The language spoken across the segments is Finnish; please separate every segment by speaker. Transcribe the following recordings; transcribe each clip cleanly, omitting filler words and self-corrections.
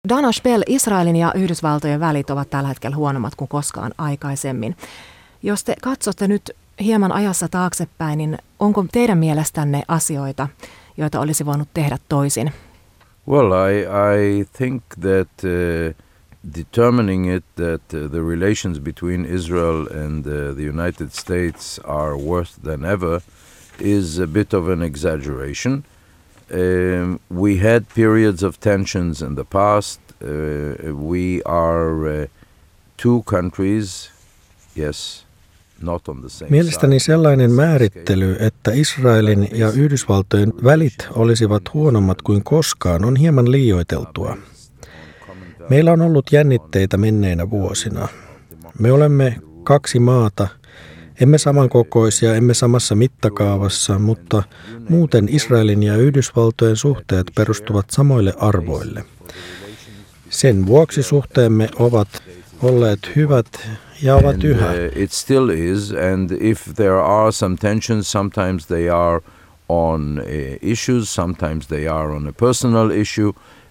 Speaker 1: Dana Spell, Israelin ja Yhdysvaltojen välit ovat tällä hetkellä huonommat kuin koskaan aikaisemmin. Jos te katsotte nyt hieman ajassa taaksepäin, niin onko teidän mielestänne asioita, joita olisi voinut tehdä toisin?
Speaker 2: Well, I think that determining it that the relations between Israel and the United States are worse than ever is a bit of an exaggeration. We had periods of tensions in the past. We are two countries, yes, not on the same
Speaker 3: Mielestäni sellainen määrittely, että Israelin ja Yhdysvaltojen välit olisivat huonommat kuin koskaan, on hieman liioiteltua. Meillä on ollut jännitteitä menneinä vuosina. Me olemme kaksi maata, emme samankokoisia, emme samassa mittakaavassa, mutta muuten Israelin ja Yhdysvaltojen suhteet perustuvat samoille arvoille. Sen vuoksi suhteemme ovat olleet hyvät ja ovat yhä.
Speaker 2: It still is, and if there are some tensions, sometimes they are on issues, sometimes they are on a personal issue.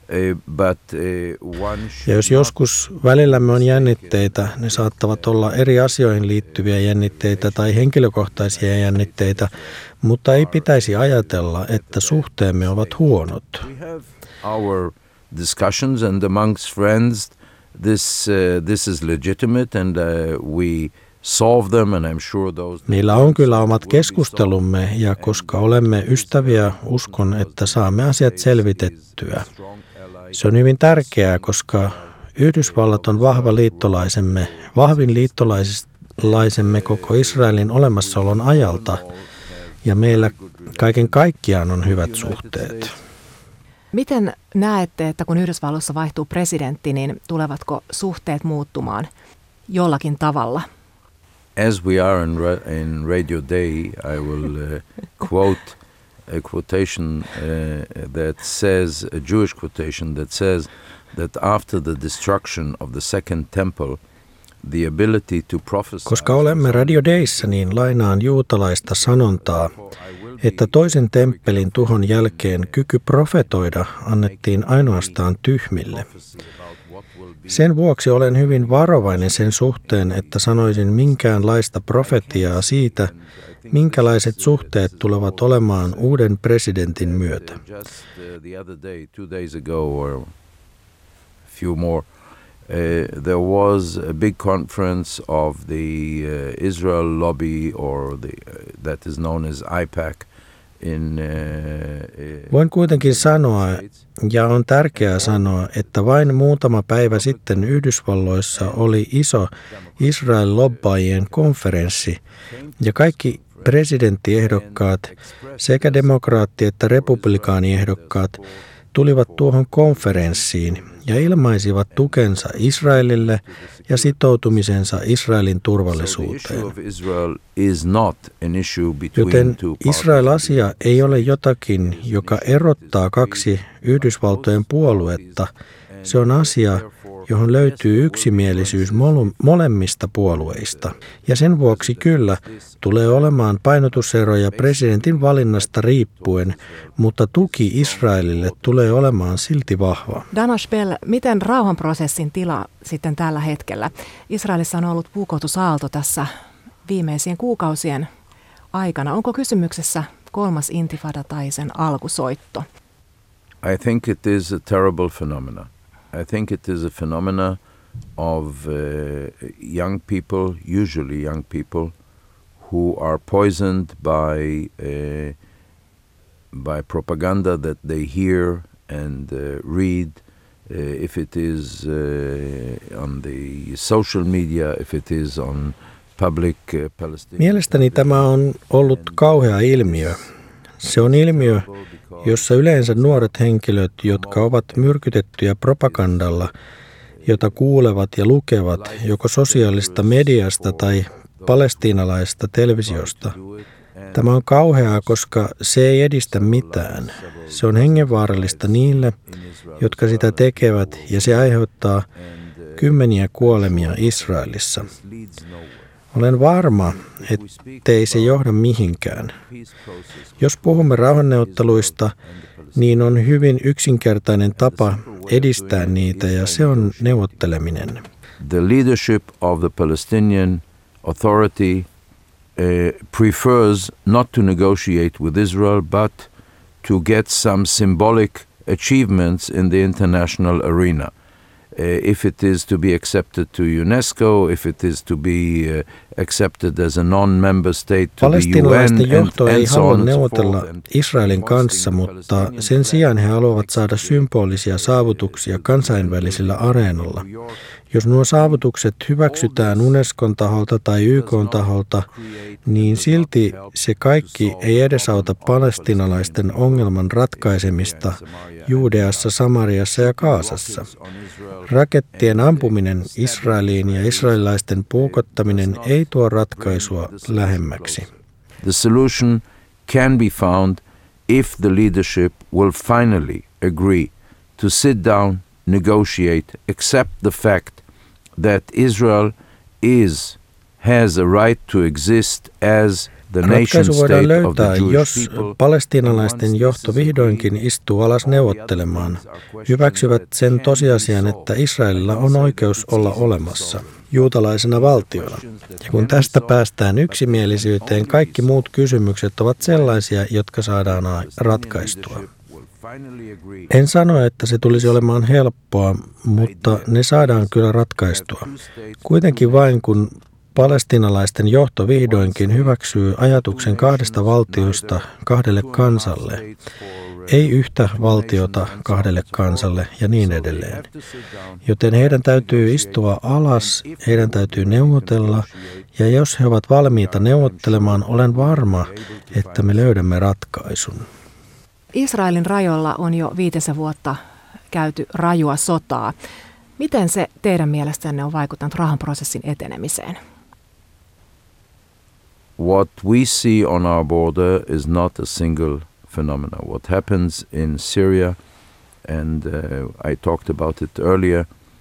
Speaker 3: Ja jos joskus välillämme on jännitteitä, ne saattavat olla eri asioihin liittyviä jännitteitä tai henkilökohtaisia jännitteitä, mutta ei pitäisi ajatella, että suhteemme ovat huonot.
Speaker 2: Our discussions and amongst friends, this is legitimate and we solve them and I'm sure those.
Speaker 3: Meillä on kyllä omat keskustelumme ja koska olemme ystäviä, uskon, että saamme asiat selvitettyä. Se on hyvin tärkeää, koska Yhdysvallat on vahva liittolaisemme, vahvin liittolaisemme koko Israelin olemassaolon ajalta, ja meillä kaiken kaikkiaan on hyvät suhteet.
Speaker 1: Miten näette, että kun Yhdysvalloissa vaihtuu presidentti, niin tulevatko suhteet muuttumaan jollakin tavalla?
Speaker 2: As we are in Radio Day, I will quote a quotation that says, a Jewish quotation that says that after the destruction of the second temple, the ability to prophesy.
Speaker 3: Koska olemme Radio Dayssä, niin lainaan juutalaista sanontaa, että toisen temppelin tuhon jälkeen kyky profetoida annettiin ainoastaan tyhmille. Sen vuoksi olen hyvin varovainen sen suhteen, että sanoisin minkäänlaista profetiaa siitä, minkälaiset suhteet tulevat olemaan uuden presidentin myötä.
Speaker 2: There was a big conference of the Israel lobby, or that is known as AIPAC.
Speaker 3: Voin kuitenkin sanoa, ja on tärkeää sanoa, että vain muutama päivä sitten Yhdysvalloissa oli iso Israel-lobbaajien konferenssi, ja kaikki presidenttiehdokkaat, sekä demokraatti- että republikaaniehdokkaat, tulivat tuohon konferenssiin ja ilmaisivat tukensa Israelille ja sitoutumisensa Israelin turvallisuuteen. Joten Israel-asia ei ole jotakin, joka erottaa kaksi Yhdysvaltojen puoluetta. Se on asia, johon löytyy yksimielisyys molemmista puolueista. Ja sen vuoksi kyllä tulee olemaan painotuseroja presidentin valinnasta riippuen, mutta tuki Israelille tulee olemaan silti vahva.
Speaker 1: Dana Spell, miten rauhanprosessin tila sitten tällä hetkellä? Israelissa on ollut puukotusaalto tässä viimeisien kuukausien aikana. Onko kysymyksessä kolmas intifada tai sen alkusoitto?
Speaker 2: I think it is a terrible phenomenon. I think it is a phenomena of young people, usually young people, who are poisoned by propaganda that they hear and read. If it is on the social media, if it is on public Palestinian.
Speaker 3: Mielestäni tämä on ollut kauhea ilmiö. Se on ilmiö, jossa yleensä nuoret henkilöt, jotka ovat myrkytettyjä propagandalla, jota kuulevat ja lukevat joko sosiaalista mediasta tai palestiinalaisesta televisiosta. Tämä on kauheaa, koska se ei edistä mitään. Se on hengenvaarallista niille, jotka sitä tekevät, ja se aiheuttaa kymmeniä kuolemia Israelissa. Olen varma, ettei se johda mihinkään. Jos puhumme rauhanneuvotteluista, niin on hyvin yksinkertainen tapa, edistää niitä, ja se on neuvotteleminen.
Speaker 2: The leadership of the Palestinian Authority prefers not to negotiate with Israel, but to get some symbolic achievements in the international arena. If it is to be accepted to UNESCO, if it is to be accepted as a non-member state to the UN,
Speaker 3: Palestiinalaisten johto ei
Speaker 2: and so
Speaker 3: halua
Speaker 2: on and so
Speaker 3: neuvotella
Speaker 2: forth.
Speaker 3: Israelin kanssa, mutta sen sijaan he haluavat saada symbolisia saavutuksia kansainvälisillä areenoilla. Jos nuo saavutukset hyväksytään Unescon taholta tai YK:n taholta, niin silti se kaikki ei edesauta palestiinalaisten ongelman ratkaisemista Juudeassa, Samariassa ja Gazassa. Rakettien ampuminen Israeliin ja israelilaisten puukottaminen ei tuo ratkaisua lähemmäksi.
Speaker 2: The solution can be found if the leadership will finally agree to sit down, negotiate, accept the fact that Israel has a right to exist as the nation
Speaker 3: Ratkaisu
Speaker 2: state
Speaker 3: voidaan
Speaker 2: of
Speaker 3: löytää,
Speaker 2: the Jewish
Speaker 3: jos
Speaker 2: people.
Speaker 3: palestiinalaisten johto vihdoinkin istuu alas neuvottelemaan, hyväksyvät sen tosiasian, että Israelilla on oikeus olla olemassa juutalaisena valtiona. Ja kun tästä päästään yksimielisyyteen, kaikki muut kysymykset ovat sellaisia, jotka saadaan ratkaistua. En sano, että se tulisi olemaan helppoa, mutta ne saadaan kyllä ratkaistua. Kuitenkin vain kun palestiinalaisten johto vihdoinkin hyväksyy ajatuksen kahdesta valtiosta kahdelle kansalle, ei yhtä valtiota kahdelle kansalle ja niin edelleen. Joten heidän täytyy istua alas, heidän täytyy neuvotella, ja jos he ovat valmiita neuvottelemaan, olen varma, että me löydämme ratkaisun.
Speaker 1: Israelin rajoilla on jo 5 vuotta käyty rajua sotaa. Miten se teidän mielestänne on vaikuttanut rauhanprosessin etenemiseen?
Speaker 2: What we see on our border is not a single phenomenon. What happens in Syria, and I talked about it earlier,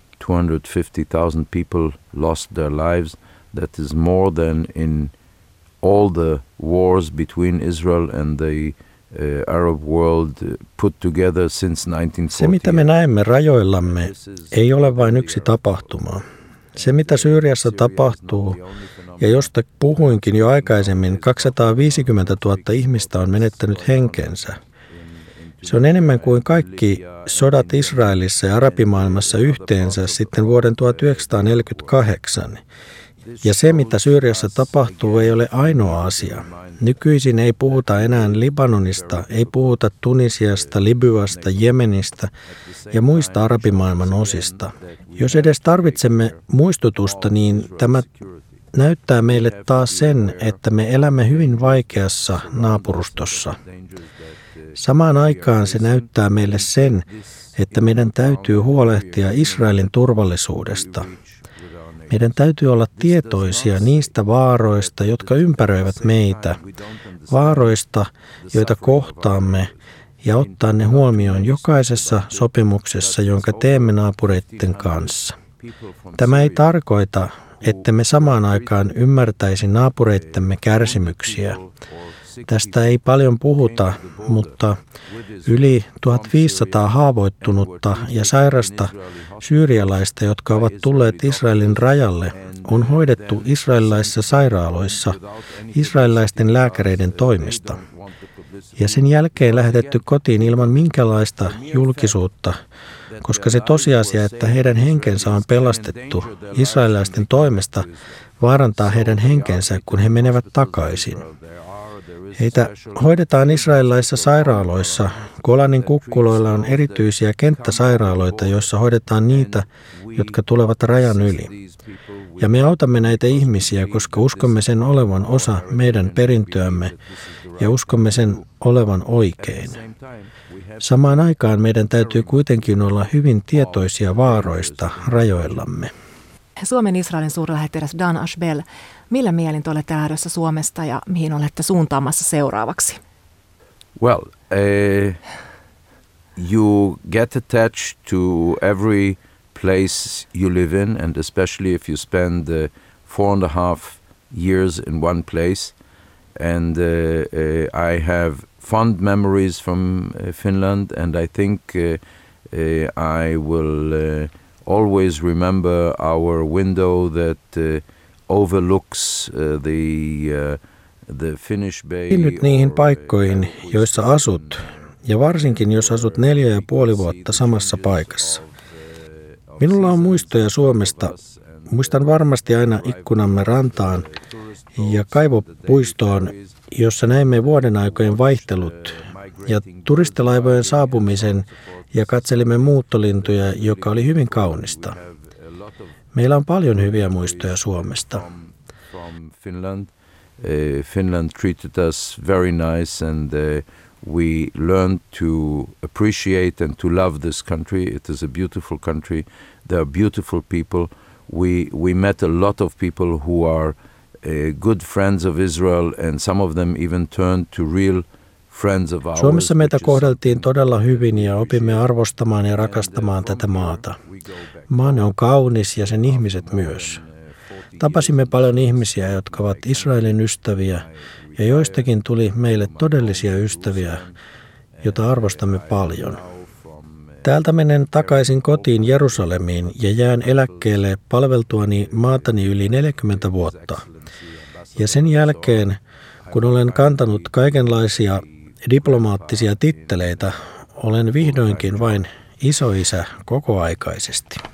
Speaker 2: 250,000 people lost their lives. That is more than in all the wars between Israel and the Arab world put together since 1948.
Speaker 3: Se, mitä me näemme rajoillamme, ei ole vain yksi tapahtuma. Se, mitä Syyriassa tapahtuu, ja josta puhuinkin jo aikaisemmin, 250 000 ihmistä on menettänyt henkensä. Se on enemmän kuin kaikki sodat Israelissa ja arabimaailmassa yhteensä sitten vuoden 1948. Ja se, mitä Syyriassa tapahtuu, ei ole ainoa asia. Nykyisin ei puhuta enää Libanonista, ei puhuta Tunisiasta, Libyasta, Jemenistä ja muista arabimaailman osista. Jos edes tarvitsemme muistutusta, niin tämä näyttää meille taas sen, että me elämme hyvin vaikeassa naapurustossa. Samaan aikaan se näyttää meille sen, että meidän täytyy huolehtia Israelin turvallisuudesta. Meidän täytyy olla tietoisia niistä vaaroista, jotka ympäröivät meitä, vaaroista, joita kohtaamme, ja ottaa ne huomioon jokaisessa sopimuksessa, jonka teemme naapureiden kanssa. Tämä ei tarkoita, että me samaan aikaan ymmärtäisi naapureittemme kärsimyksiä. Tästä ei paljon puhuta, mutta yli 1500 haavoittunutta ja sairasta syyrialaista, jotka ovat tulleet Israelin rajalle, on hoidettu israelilaisissa sairaaloissa israelilaisten lääkäreiden toimesta. Ja sen jälkeen lähetetty kotiin ilman minkäänlaista julkisuutta, koska se tosiasia, että heidän henkensä on pelastettu israelilaisten toimesta, vaarantaa heidän henkensä, kun he menevät takaisin. Heitä hoidetaan israelilaisissa sairaaloissa. Golanin kukkuloilla on erityisiä kenttäsairaaloita, joissa hoidetaan niitä, jotka tulevat rajan yli. Ja me autamme näitä ihmisiä, koska uskomme sen olevan osa meidän perintöämme ja uskomme sen olevan oikein. Samaan aikaan meidän täytyy kuitenkin olla hyvin tietoisia vaaroista rajoillamme.
Speaker 1: Suomen Israelin suurlähettiläs Dan Ashbel, millä mielin te olette lähdössä Suomesta ja mihin olette suuntaamassa seuraavaksi?
Speaker 2: Well, you get attached to every place you live in, and especially if you spend 4.5 years in one place. And I have fond memories from Finland, and I think I will always remember our window that overlooks the Finnish Bay.
Speaker 3: Nyt niihin paikkoihin, joissa asut, ja varsinkin jos asut 4,5 vuotta samassa paikassa. Minulla on muistoja Suomesta. Muistan varmasti aina ikkunamme rantaan ja kaivopuistoon, jossa näimme vuodenaikojen vaihtelut ja turistilaivojen saapumisen ja katselimme muuttolintuja, joka oli hyvin kaunista. Meillä on paljon hyviä muistoja Suomesta.
Speaker 2: Finland treated us very nice and we learned to appreciate and to love this country. It is a beautiful country. There are beautiful people. We met a lot of people who are good friends of Israel and some of them even turned to real friends of ours.
Speaker 3: Suomessa meitä kohdeltiin todella hyvin ja opimme arvostamaan ja rakastamaan tätä maata. Maanne on kaunis ja sen ihmiset myös. Tapasimme paljon ihmisiä, jotka ovat Israelin ystäviä ja joistakin tuli meille todellisia ystäviä, jota arvostamme paljon. Täältä menen takaisin kotiin Jerusalemiin ja jään eläkkeelle palveltuani maatani yli 40 vuotta. Ja sen jälkeen, kun olen kantanut kaikenlaisia diplomaattisia titteleitä, olen vihdoinkin vain isoisä kokoaikaisesti.